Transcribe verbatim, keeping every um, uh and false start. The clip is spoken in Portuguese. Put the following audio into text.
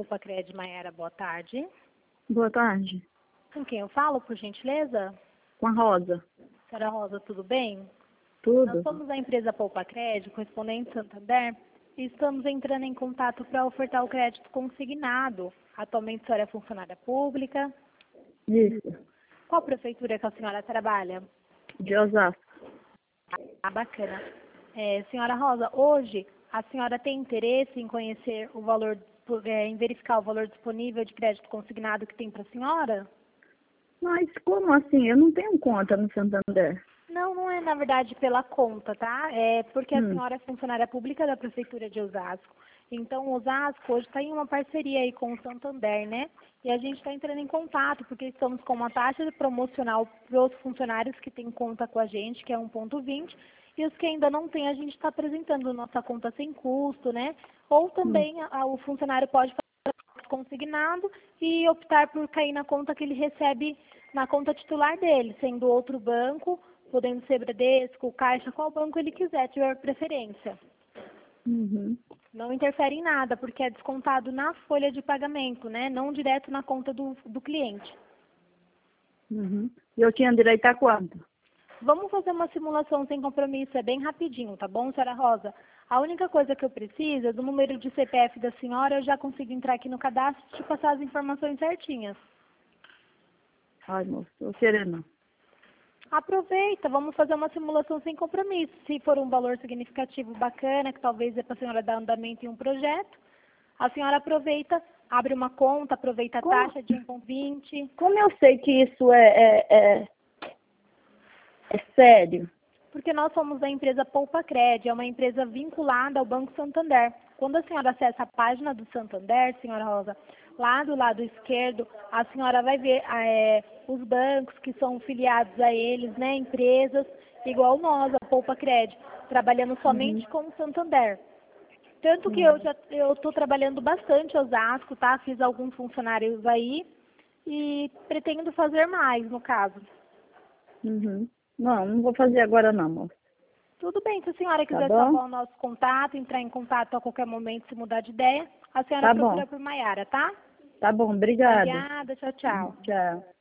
Poupa Cred, Maiara, boa tarde. Boa tarde. Com quem eu falo, por gentileza? Com a Rosa. Senhora Rosa, tudo bem? Tudo? Nós somos a empresa Poupa Cred, correspondente Santander, e estamos entrando em contato para ofertar o crédito consignado. Atualmente a senhora é funcionária pública. Isso. Qual prefeitura que a senhora trabalha? De Osasco. Ah, bacana. É, senhora Rosa, hoje a senhora tem interesse em conhecer o valor, é, em verificar o valor disponível de crédito consignado que tem para a senhora? Mas como assim? Eu não tenho conta no Santander. Não, não é na verdade pela conta, tá? É porque a Hum. senhora é funcionária pública da Prefeitura de Osasco. Então, Osasco hoje está em uma parceria aí com o Santander, né? E a gente está entrando em contato, porque estamos com uma taxa promocional para os funcionários que têm conta com a gente, que é um ponto vinte, e os que ainda não têm, a gente está apresentando nossa conta sem custo, né? Ou também a, o funcionário pode fazer consignado e optar por cair na conta que ele recebe na conta titular dele, sendo outro banco, podendo ser Bradesco, Caixa, qual banco ele quiser, tiver preferência. Uhum. Não interfere em nada, porque é descontado na folha de pagamento, né? Não direto na conta do, do cliente. Uhum. E eu tinha direito a quanto? Vamos fazer uma simulação sem compromisso, é bem rapidinho, tá bom, senhora Rosa? A única coisa que eu preciso é do número de C P F da senhora, eu já consigo entrar aqui no cadastro e te passar as informações certinhas. Ai, moço, tô querendo. Aproveita, vamos fazer uma simulação sem compromisso. Se for um valor significativo bacana, que talvez é para a senhora dar andamento em um projeto, a senhora aproveita, abre uma conta, aproveita a Como? taxa de um ponto vinte. Como eu sei que isso é, é, é, é sério? Porque nós somos da empresa Poupa Cred, é uma empresa vinculada ao Banco Santander. Quando a senhora acessa a página do Santander, senhora Rosa, lá do lado esquerdo, a senhora vai ver é, os bancos que são filiados a eles, né, empresas, igual nós, a Poupa Cred, trabalhando somente Uhum. com o Santander. Tanto que eu Uhum. já eu estou trabalhando bastante em Osasco, tá? Fiz alguns funcionários aí e pretendo fazer mais, no caso. Uhum. Não, não vou fazer agora não, moço. Tudo bem, se a senhora Tá quiser bom? salvar o nosso contato, entrar em contato a qualquer momento, se mudar de ideia, a senhora Tá bom. procura por Maiara, tá? Tá bom, obrigada. Obrigada, tchau, tchau. Tchau.